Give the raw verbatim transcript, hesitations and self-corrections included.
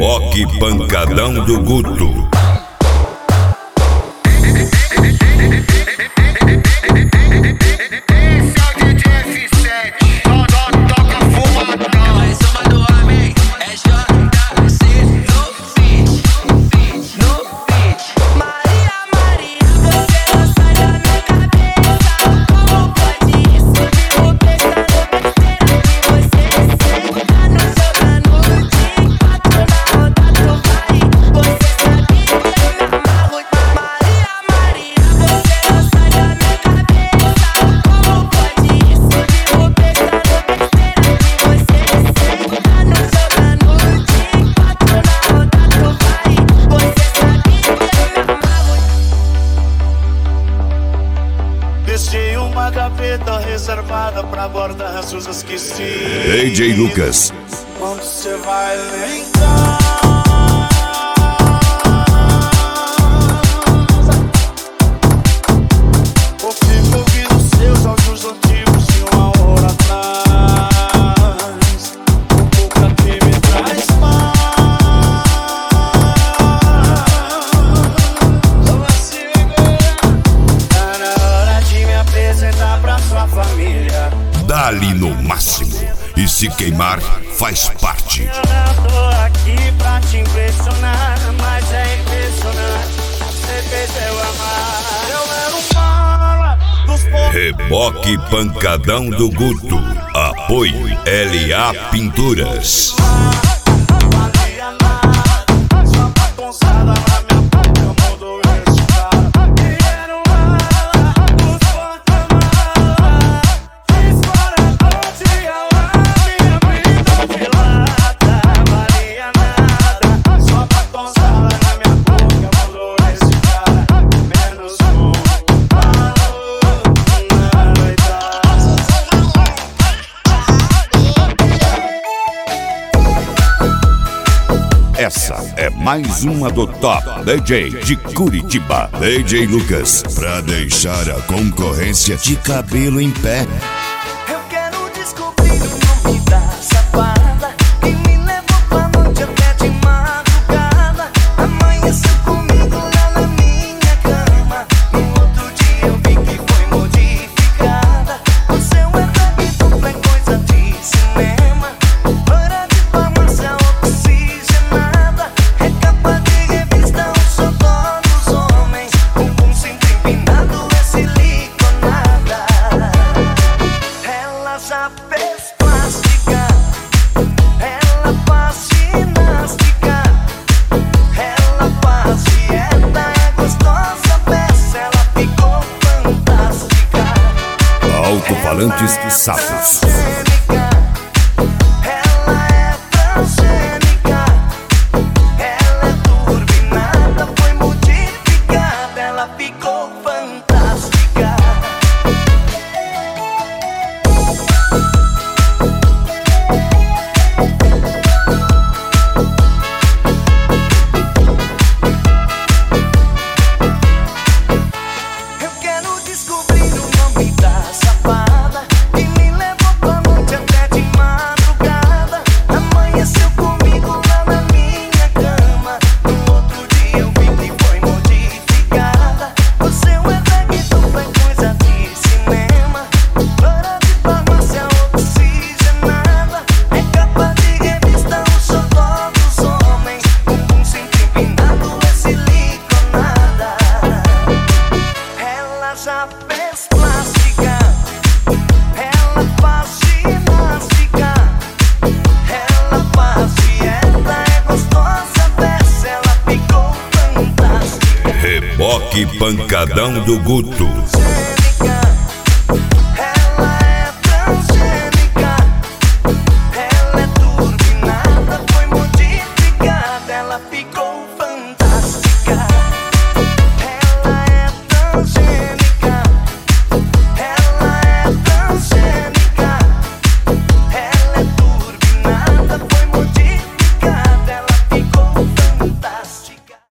Reboque pancadão do Guto. Deixei uma gaveta reservada pra guardar suas esquecidas. D J Lucas. Quando você vai lembrar, ouvi ouvir os seus áudios antigos de uma hora atrás. Um pouco que me traz paz. Só assim, tá na hora de me apresentar pra sua família. Dá-lhe no máximo. E se queimar, faz parte. Eu não tô aqui pra te impressionar, mas é impressionante. Você fez eu amar. Eu era um mala dos povos. Reboque pancadão do Guto. Apoio L A Pinturas. Valia nada, sua bagunçada na minha boca mudou esse cara. E era um mala dos porta-mala. Fiz fora noite e eu a minha vida de lata. Valia nada, sua bagunçada na minha boca mudou esse cara. Menos um valor na noitada. Essa é mais uma do Top D J de Curitiba. D J Lucas, pra deixar a concorrência de cabelo em pé. Eu quero descobrir o nome da safada que me levou pra noite até de madrugada. Amanheceu comigo lá na minha cama. No outro dia eu vi que foi modificada. O seu é dupla, é coisa de cinema. Loira de farmácia oxigenada. É capa de revista, o xodó dos homens. Bumbum sempre empinado, é siliconada. Ela já fez plástica, ela faz ginástica, ela faz dieta, é gostosa, peça, ela ficou fantástica. Alto-falantes Sapos. Ela é transgênica, ela é turbinada, foi modificada, ela ficou fantástica. Eu quero descobrir o nome da safada que me levou pra noite até de madrugada. Amanheceu comigo lá na minha cama. No outro dia eu vi que foi modificada. O seu é reggae, dupla, é coisa de cinema. Loira de farmácia oxigenada. É capa de revista, o xodó dos homens. Bumbum sempre empinado, é siliconada. Ela já fez plástica, ela faz ginástica, ela faz dieta, é gostosa, peça, ela ficou fantástica. Reboque pancadão do Guto. Gênica, ela